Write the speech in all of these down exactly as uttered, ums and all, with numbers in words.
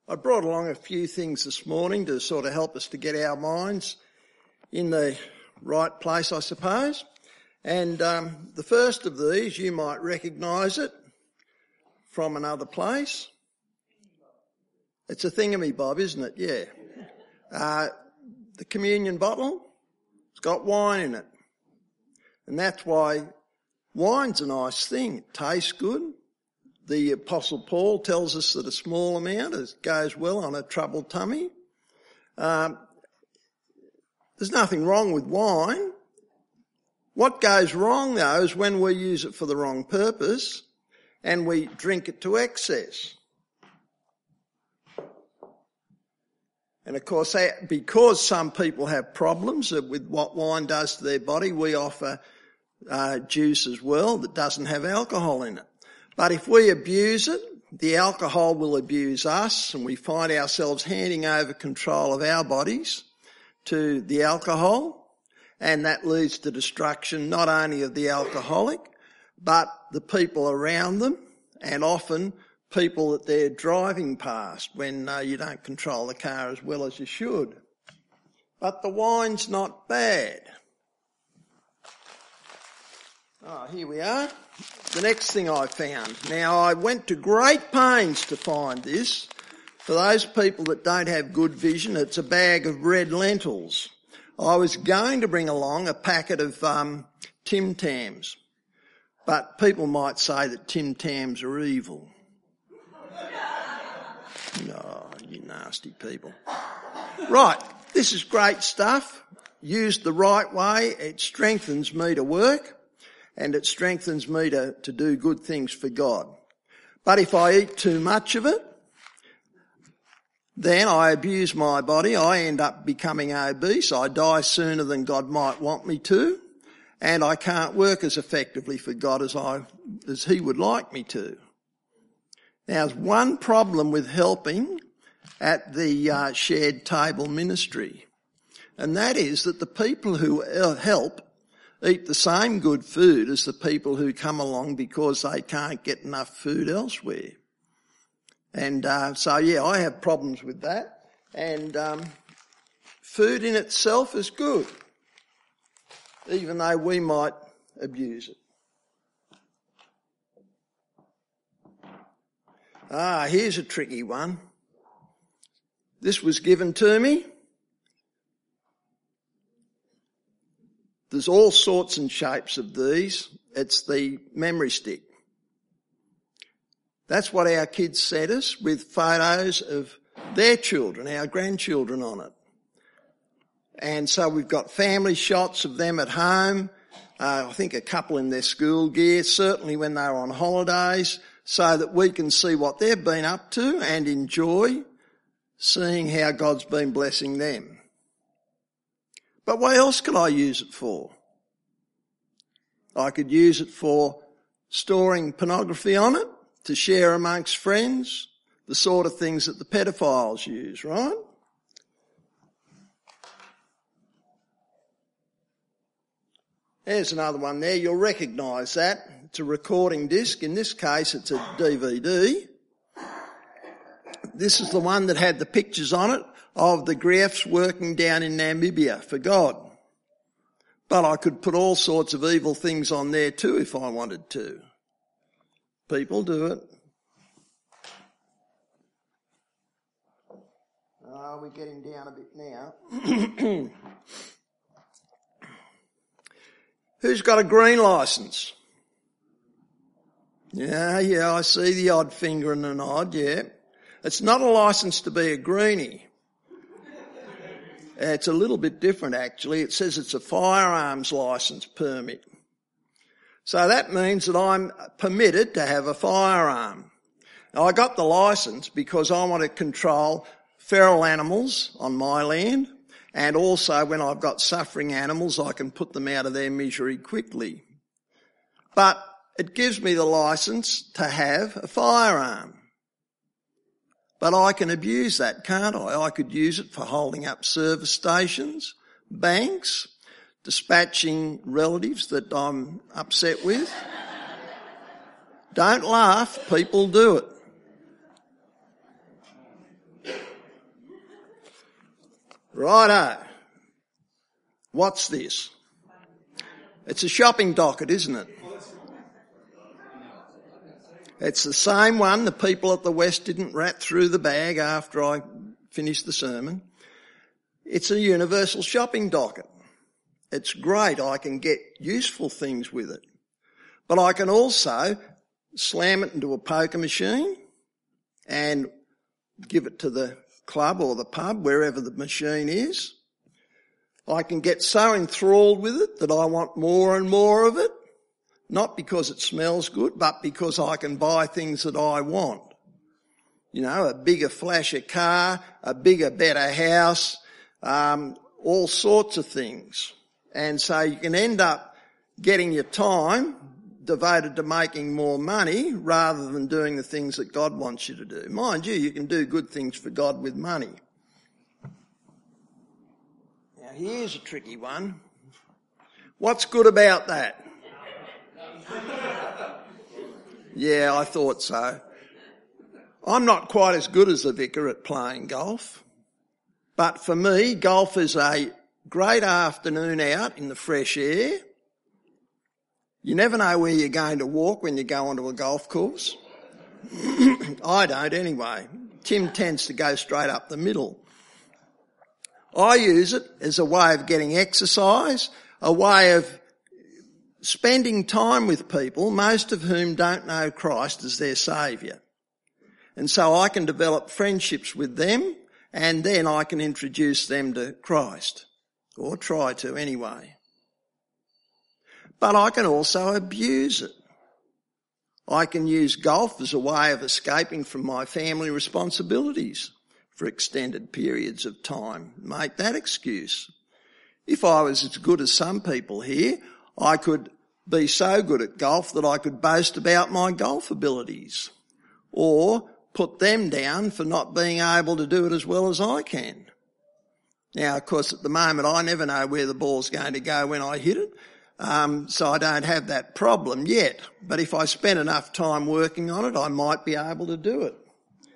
I brought along a few things this morning to sort of help us to get our minds in the right place, I suppose. And um, the first of these, you might recognise it from another place. It's a thingamy-bob, isn't it? Yeah. Uh, the communion bottle, it's got wine in it. And that's why wine's a nice thing. It tastes good. The Apostle Paul tells us that a small amount goes well on a troubled tummy. Um, there's nothing wrong with wine. What goes wrong, though, is when we use it for the wrong purpose and we drink it to excess. And, of course, because some people have problems with what wine does to their body, we offer uh, juice as well that doesn't have alcohol in it. But if we abuse it, the alcohol will abuse us, and we find ourselves handing over control of our bodies to the alcohol, and that leads to destruction not only of the alcoholic, but the people around them, and often people that they're driving past when uh, you don't control the car as well as you should. But the wine's not bad. Oh, here we are. The next thing I found. Now, I went to great pains to find this. For those people that don't have good vision, it's a bag of red lentils. I was going to bring along a packet of um, Tim Tams, but people might say that Tim Tams are evil. No, you nasty people. Right, this is great stuff. Used the right way, it strengthens me to work. And it strengthens me to, to do good things for God. But if I eat too much of it, then I abuse my body. I end up becoming obese. I die sooner than God might want me to. And I can't work as effectively for God as I, as He would like me to. Now, there's one problem with helping at the uh, shared table ministry. And that is that the people who help eat the same good food as the people who come along because they can't get enough food elsewhere. And uh, so, yeah, I have problems with that. And um, food in itself is good, even though we might abuse it. Ah, here's a tricky one. This was given to me. There's all sorts and shapes of these. It's the memory stick. That's what our kids sent us, with photos of their children, our grandchildren on it. And so we've got family shots of them at home, uh, I think a couple in their school gear, certainly when they're on holidays, so that we can see what they've been up to and enjoy seeing how God's been blessing them. But what else could I use it for? I could use it for storing pornography on it, to share amongst friends, the sort of things that the pedophiles use, right? There's another one there. You'll recognise that. It's a recording disc. In this case, it's a D V D. This is the one that had the pictures on it of the Griefs working down in Namibia for God. But I could put all sorts of evil things on there too if I wanted to. People do it. Oh, we're getting down a bit now. Who's got a green licence? Yeah, yeah, I see the odd finger and a nod, yeah. It's not a licence to be a greenie. It's a little bit different, actually. It says it's a firearms licence permit. So that means that I'm permitted to have a firearm. Now, I got the licence because I want to control feral animals on my land, and also when I've got suffering animals, I can put them out of their misery quickly. But it gives me the licence to have a firearm. But I can abuse that, can't I? I could use it for holding up service stations, banks, dispatching relatives that I'm upset with. Don't laugh, people do it. Righto. What's this? It's a shopping docket, isn't it? It's the same one the people at the West didn't rat through the bag after I finished the sermon. It's a universal shopping docket. It's great. I can get useful things with it. But I can also slam it into a poker machine and give it to the club or the pub, wherever the machine is. I can get so enthralled with it that I want more and more of it, not because it smells good, but because I can buy things that I want. You know, a bigger, flasher car, a bigger, better house, um, all sorts of things. And so you can end up getting your time devoted to making more money rather than doing the things that God wants you to do. Mind you, you can do good things for God with money. Now here's a tricky one. What's good about that? Yeah, I thought so. I'm not quite as good as the vicar at playing golf, but for me, golf is a great afternoon out in the fresh air. You never know where you're going to walk when you go onto a golf course. I don't anyway. Tim tends to go straight up the middle. I use it as a way of getting exercise, a way of spending time with people, most of whom don't know Christ as their saviour. And so I can develop friendships with them, and then I can introduce them to Christ, or try to anyway. But I can also abuse it. I can use golf as a way of escaping from my family responsibilities for extended periods of time. Make that excuse. If I was as good as some people here, I could be so good at golf that I could boast about my golf abilities, or put them down for not being able to do it as well as I can. Now, of course, at the moment, I never know where the ball's going to go when I hit it, um, so I don't have that problem yet. But if I spent enough time working on it, I might be able to do it.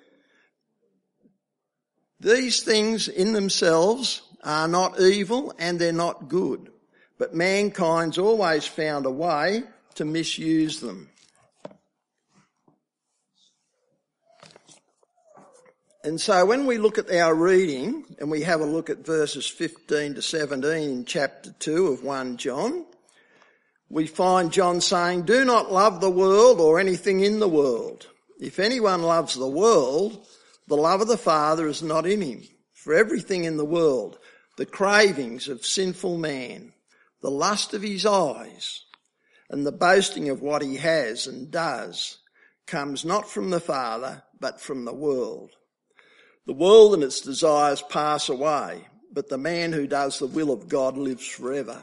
These things in themselves are not evil and they're not good, but mankind's always found a way to misuse them. And so when we look at our reading and we have a look at verses fifteen to seventeen in chapter two of First John, we find John saying, "Do not love the world or anything in the world. If anyone loves the world, the love of the Father is not in him. For everything in the world, the cravings of sinful man, the lust of his eyes, and the boasting of what he has and does, comes not from the Father, but from the world. The world and its desires pass away, but the man who does the will of God lives forever."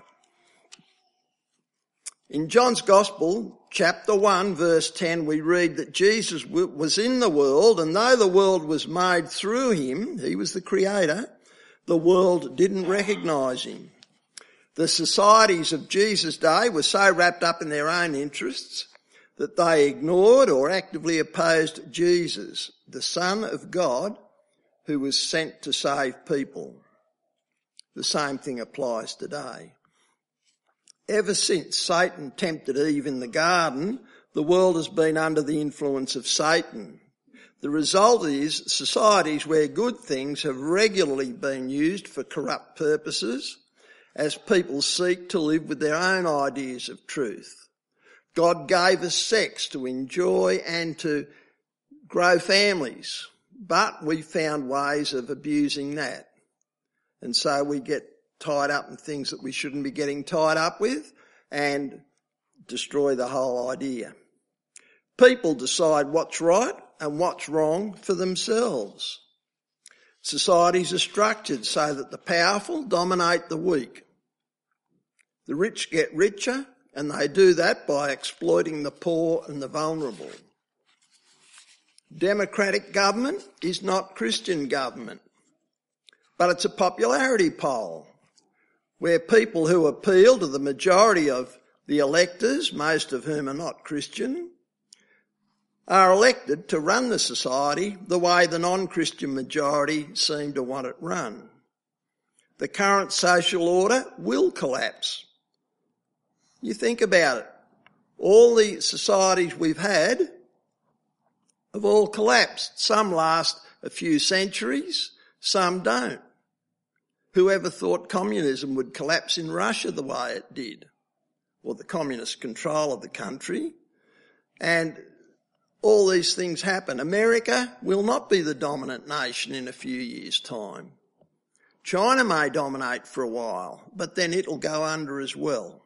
In John's Gospel, chapter one, verse ten, we read that Jesus was in the world, and though the world was made through him, he was the creator, the world didn't recognise him. The societies of Jesus' day were so wrapped up in their own interests that they ignored or actively opposed Jesus, the Son of God, who was sent to save people. The same thing applies today. Ever since Satan tempted Eve in the garden, the world has been under the influence of Satan. The result is societies where good things have regularly been used for corrupt purposes as people seek to live with their own ideas of truth. God gave us sex to enjoy and to grow families, but we found ways of abusing that. And so we get tied up in things that we shouldn't be getting tied up with and destroy the whole idea. People decide what's right and what's wrong for themselves. Societies are structured so that the powerful dominate the weak. The rich get richer, and they do that by exploiting the poor and the vulnerable. Democratic government is not Christian government, but it's a popularity poll where people who appeal to the majority of the electors, most of whom are not Christian, are elected to run the society the way the non-Christian majority seem to want it run. the current social order will collapse. You think about it. All the societies we've had have all collapsed. Some last a few centuries, some don't. Whoever thought communism would collapse in Russia the way it did, or the communist control of the country? And all these things happen. America will not be the dominant nation in a few years' time. China may dominate for a while, but then it'll go under as well.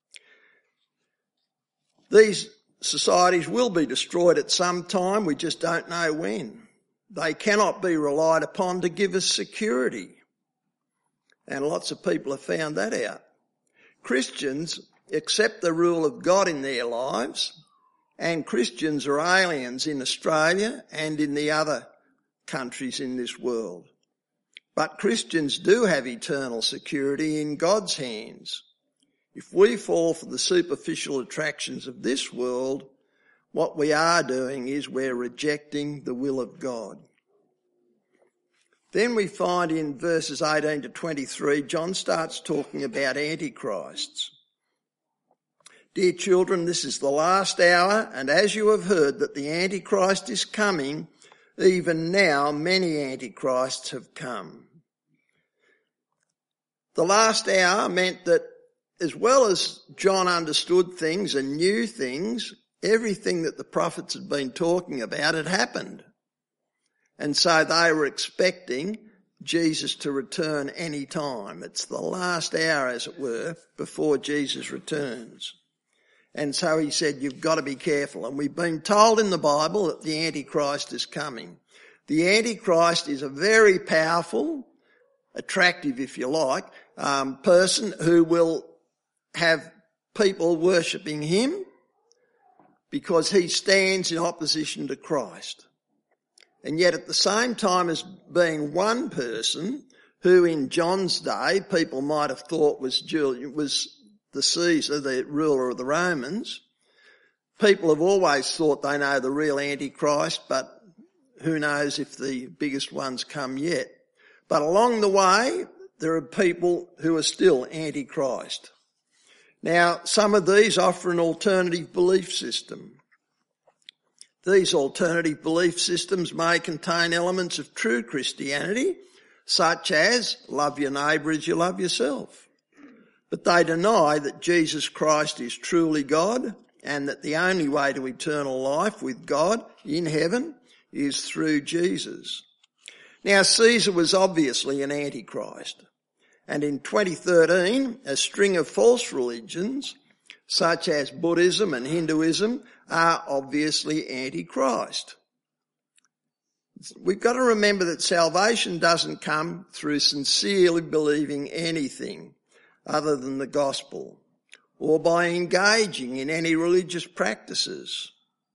These societies will be destroyed at some time, we just don't know when. They cannot be relied upon to give us security. And lots of people have found that out. Christians accept the rule of God in their lives, and Christians are aliens in Australia and in the other countries in this world. But Christians do have eternal security in God's hands. If we fall for the superficial attractions of this world, what we are doing is we're rejecting the will of God. Then we find in verses eighteen to twenty-three, John starts talking about antichrists. Dear children, this is the last hour, and as you have heard that the Antichrist is coming, even now many antichrists have come. The last hour meant that as well as John understood things and knew things, everything that the prophets had been talking about had happened. And so they were expecting Jesus to return any time. It's the last hour, as it were, before Jesus returns. And so he said, you've got to be careful. And we've been told in the Bible that the Antichrist is coming. The Antichrist is a very powerful, attractive, if you like, um, person who will have people worshipping him because he stands in opposition to Christ. And yet at the same time as being one person who in John's day people might have thought was Julian, was the Caesar, the ruler of the Romans, people have always thought they know the real Antichrist, but who knows if the biggest one's come yet. But along the way, there are people who are still Antichrist. Now, some of these offer an alternative belief system. These alternative belief systems may contain elements of true Christianity, such as love your neighbour as you love yourself. But they deny that Jesus Christ is truly God and that the only way to eternal life with God in heaven is through Jesus. Now, Caesar was obviously an antichrist. And in twenty thirteen, a string of false religions, such as Buddhism and Hinduism, are obviously antichrist. We've got to remember that salvation doesn't come through sincerely believing anything other than the gospel, or by engaging in any religious practices.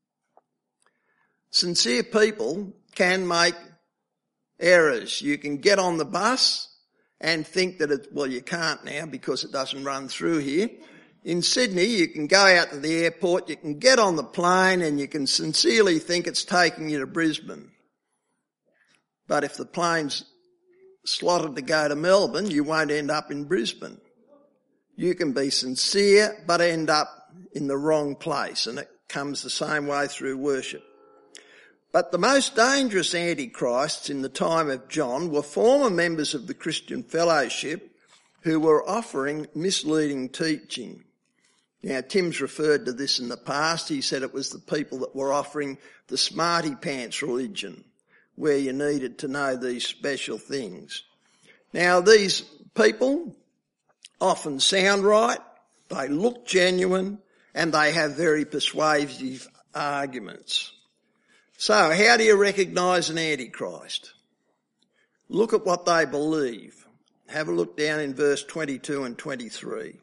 Sincere people can make errors. You can get on the bus and think that it, well, you can't now because it doesn't run through here. In Sydney, you can go out to the airport, you can get on the plane and you can sincerely think it's taking you to Brisbane. But if the plane's slotted to go to Melbourne, you won't end up in Brisbane. You can be sincere but end up in the wrong place, and it comes the same way through worship. But the most dangerous antichrists in the time of John were former members of the Christian Fellowship who were offering misleading teaching. Now, Tim's referred to this in the past. He said it was the people that were offering the smarty pants religion, where you needed to know these special things. Now, these people often sound right, they look genuine, and they have very persuasive arguments. So, how do you recognise an antichrist? Look at what they believe. Have a look down in verse twenty-two and twenty-three.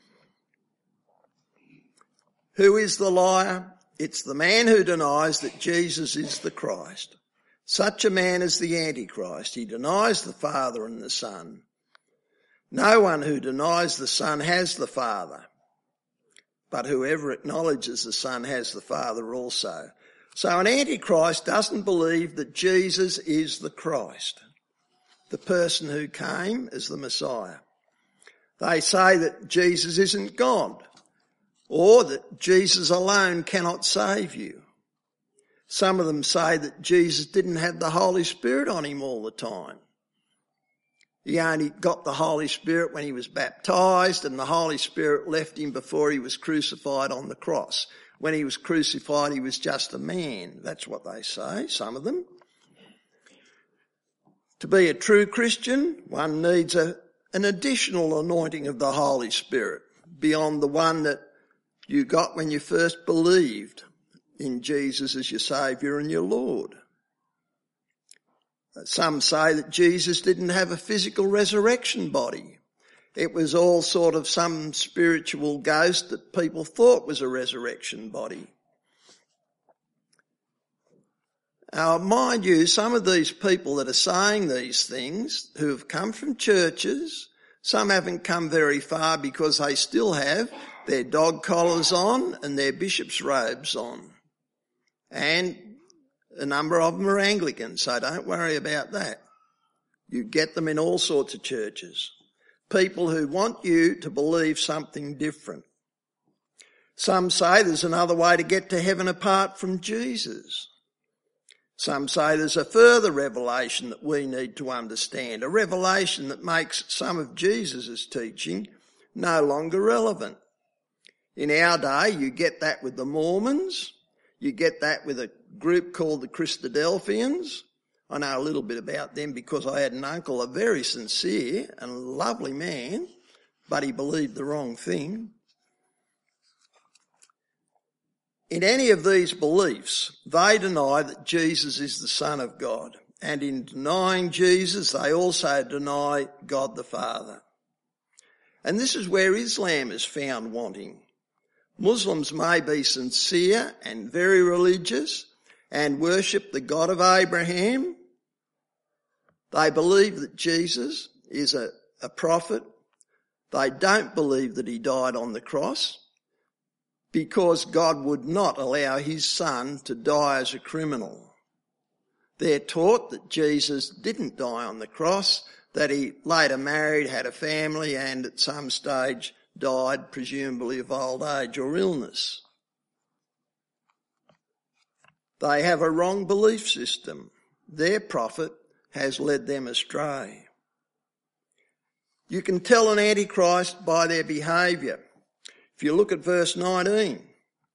Who is the liar? It's the man who denies that Jesus is the Christ. Such a man is the Antichrist. He denies the Father and the Son. No one who denies the Son has the Father, but whoever acknowledges the Son has the Father also. So an Antichrist doesn't believe that Jesus is the Christ. the person who came as the Messiah. They say that Jesus isn't God, or that Jesus alone cannot save you. Some of them say that Jesus didn't have the Holy Spirit on him all the time. He only got the Holy Spirit when he was baptised, and the Holy Spirit left him before he was crucified on the cross. When he was crucified, he was just a man. That's what they say, some of them. To be a true Christian, one needs a, an additional anointing of the Holy Spirit beyond the one that you got when you first believed in Jesus as your Saviour and your Lord. Some say that Jesus didn't have a physical resurrection body. It was all sort of some spiritual ghost that people thought was a resurrection body. Now, mind you, some of these people that are saying these things, who have come from churches, some haven't come very far because they still have their dog collars on and their bishop's robes on. And a number of them are Anglicans, so don't worry about that. You get them in all sorts of churches. People who want you to believe something different. Some say there's another way to get to heaven apart from Jesus. Some say there's a further revelation that we need to understand, a revelation that makes some of Jesus' teaching no longer relevant. In our day, you get that with the Mormons, you get that with a group called the Christadelphians. I know a little bit about them because I had an uncle, a very sincere and lovely man, but he believed the wrong thing. In any of these beliefs, they deny that Jesus is the Son of God. And in denying Jesus, they also deny God the Father. And this is where Islam is found wanting. Muslims may be sincere and very religious and worship the God of Abraham. They believe that Jesus is a, a prophet. They don't believe that he died on the cross, because God would not allow his son to die as a criminal. They're taught that Jesus didn't die on the cross, that he later married, had a family, and at some stage died, presumably of old age or illness. They have a wrong belief system. Their prophet has led them astray. You can tell an antichrist by their behaviour. If you look at verse nineteen,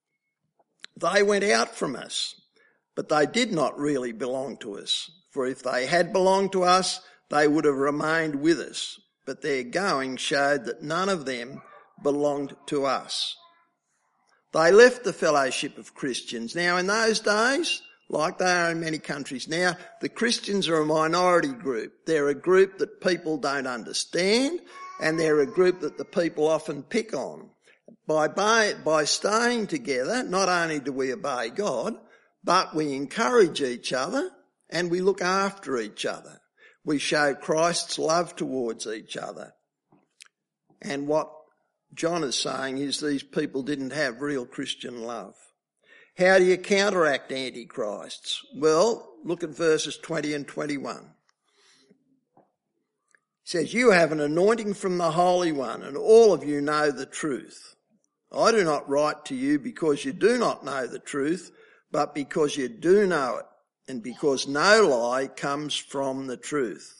they went out from us, but they did not really belong to us. For if they had belonged to us, they would have remained with us. But their going showed that none of them belonged to us. They left the fellowship of Christians. Now, in those days, like they are in many countries now, the Christians are a minority group. They're a group that people don't understand, and they're a group that the people often pick on. By, by, by staying together, not only do we obey God, but we encourage each other and we look after each other. We show Christ's love towards each other. And what John is saying is these people didn't have real Christian love. How do you counteract antichrists? Well, look at verses twenty and twenty-one. It says, you have an anointing from the Holy One, and all of you know the truth. I do not write to you because you do not know the truth, but because you do know it, and because no lie comes from the truth.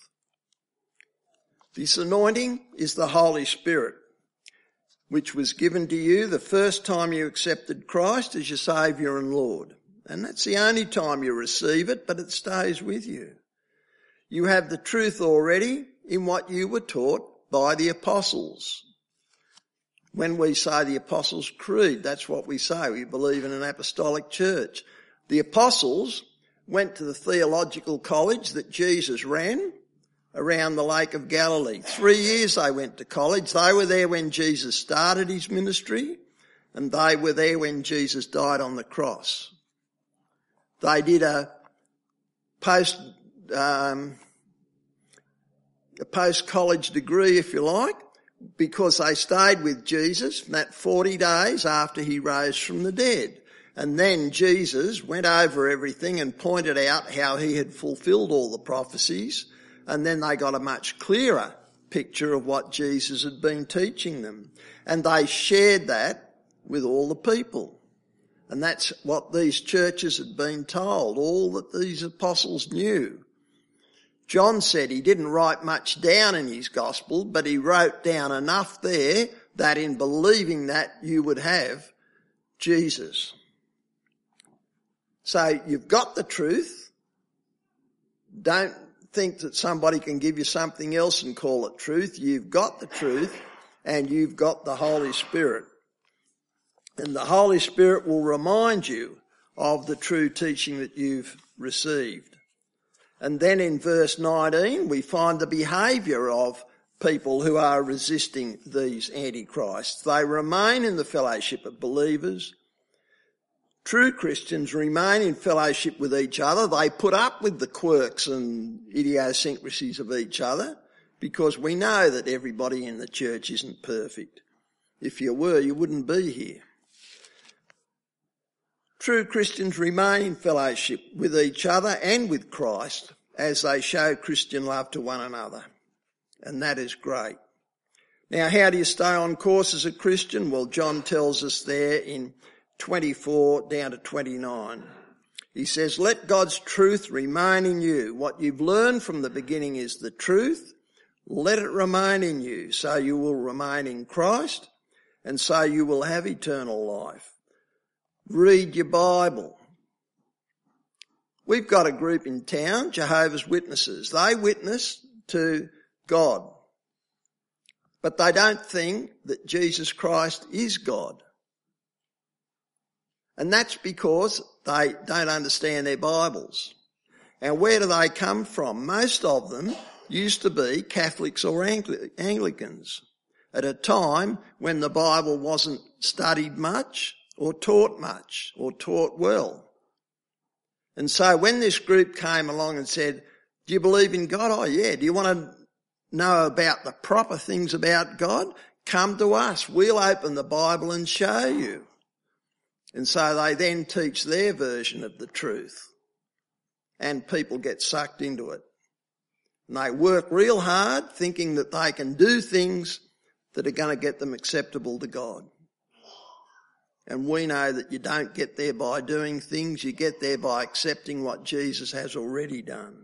This anointing is the Holy Spirit, which was given to you the first time you accepted Christ as your Saviour and Lord. And that's the only time you receive it, but it stays with you. You have the truth already in what you were taught by the apostles. When we say the Apostles' Creed, that's what we say. We believe in an apostolic church. The apostles went to the theological college that Jesus ran around the Lake of Galilee. Three years they went to college. They were there when Jesus started his ministry, and they were there when Jesus died on the cross. They did a post, um, a post-college degree, if you like, because they stayed with Jesus that forty days after he rose from the dead. And then Jesus went over everything and pointed out how he had fulfilled all the prophecies and then they got a much clearer picture of what Jesus had been teaching them. And they shared that with all the people. And that's what these churches had been told, all that these apostles knew. John said he didn't write much down in his gospel, but he wrote down enough there that in believing that you would have Jesus. So you've got the truth. Don't think that somebody can give you something else and call it truth. You've got the truth and you've got the Holy Spirit. And the Holy Spirit will remind you of the true teaching that you've received. And then in verse nineteen, we find the behaviour of people who are resisting these antichrists. They remain in the fellowship of believers. True Christians remain in fellowship with each other. They put up with the quirks and idiosyncrasies of each other because we know that everybody in the church isn't perfect. If you were, you wouldn't be here. True Christians remain in fellowship with each other and with Christ as they show Christian love to one another. And that is great. Now, how do you stay on course as a Christian? Well, John tells us there in twenty-four down to twenty-nine. He says, let God's truth remain in you. What you've learned from the beginning is the truth. Let it remain in you, so you will remain in Christ, and so you will have eternal life. Read your Bible. We've got a group in town, Jehovah's Witnesses. They witness to God, but they don't think that Jesus Christ is God. And that's because they don't understand their Bibles. And where do they come from? Most of them used to be Catholics or Anglicans at a time when the Bible wasn't studied much or taught much or taught well. And so when this group came along and said, do you believe in God? Oh yeah. Do you want to know about the proper things about God? Come to us. We'll open the Bible and show you. And so they then teach their version of the truth. And people get sucked into it. And they work real hard thinking that they can do things that are going to get them acceptable to God. And we know that you don't get there by doing things, you get there by accepting what Jesus has already done.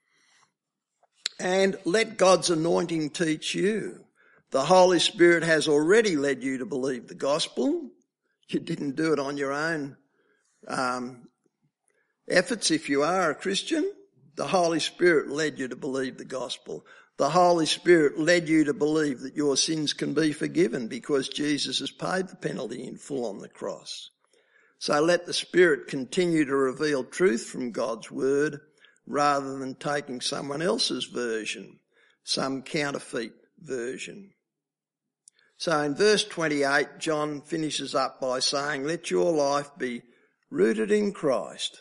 And let God's anointing teach you. The Holy Spirit has already led you to believe the gospel. You didn't do it on your own um, efforts if you are a Christian. The Holy Spirit led you to believe the gospel. The Holy Spirit led you to believe that your sins can be forgiven because Jesus has paid the penalty in full on the cross. So let the Spirit continue to reveal truth from God's word rather than taking someone else's version, some counterfeit version. So in verse twenty-eight, John finishes up by saying, let your life be rooted in Christ.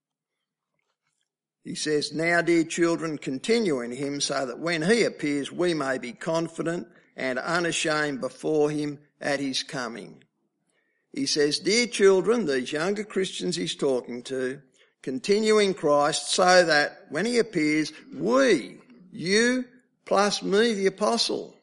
He says, now, dear children, continue in him so that when he appears, we may be confident and unashamed before him at his coming. He says, dear children, these younger Christians he's talking to, continue in Christ so that when he appears, we, you plus me, the apostle,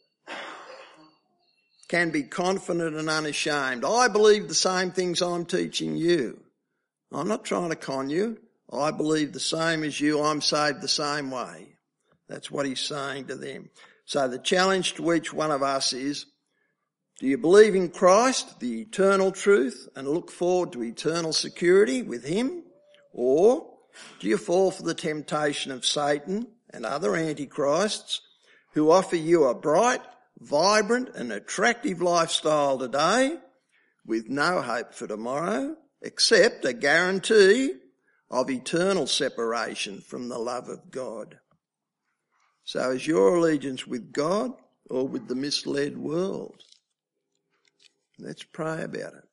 can be confident and unashamed. I believe the same things I'm teaching you. I'm not trying to con you. I believe the same as you. I'm saved the same way. That's what he's saying to them. So the challenge to each one of us is, do you believe in Christ, the eternal truth, and look forward to eternal security with him? Or do you fall for the temptation of Satan and other antichrists who offer you a bright, vibrant and attractive lifestyle today with no hope for tomorrow except a guarantee of eternal separation from the love of God? So is your allegiance with God or with the misled world? Let's pray about it.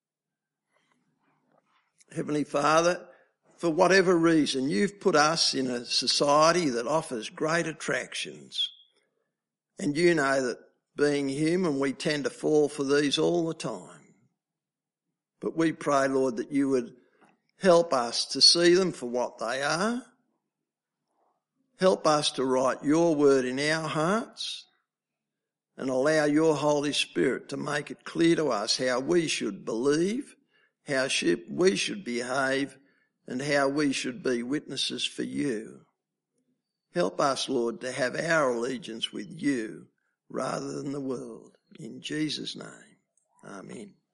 Heavenly Father, for whatever reason, you've put us in a society that offers great attractions. And you know that being human, we tend to fall for these all the time. But we pray, Lord, that you would help us to see them for what they are Help us to write your word in our hearts and allow your Holy Spirit to make it clear to us how we should believe, how we should behave, and how we should be witnesses for you. Help us, Lord, to have our allegiance with you rather than the world. In Jesus' name, amen.